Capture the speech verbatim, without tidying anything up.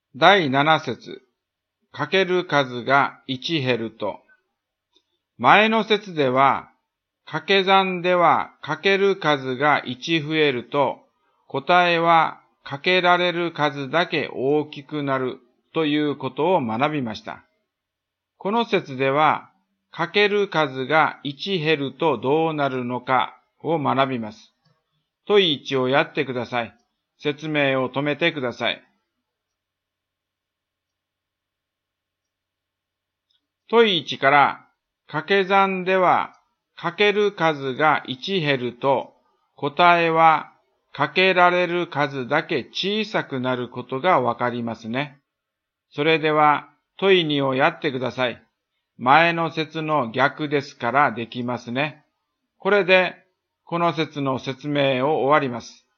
だいなな節、かける数がいち減ると。前の節では、掛け算ではかける数がいち増えると、答えはかけられる数だけ大きくなるということを学びました。この節では、かける数がいち減るとどうなるのかを学びます。問いちをやってください。説明を止めてください。問いちから、掛け算ではかける数がいち減ると、答えはかけられる数だけ小さくなることがわかりますね。それでは問いにをやってください。前の節の逆ですからできますね。これでこの節の説明を終わります。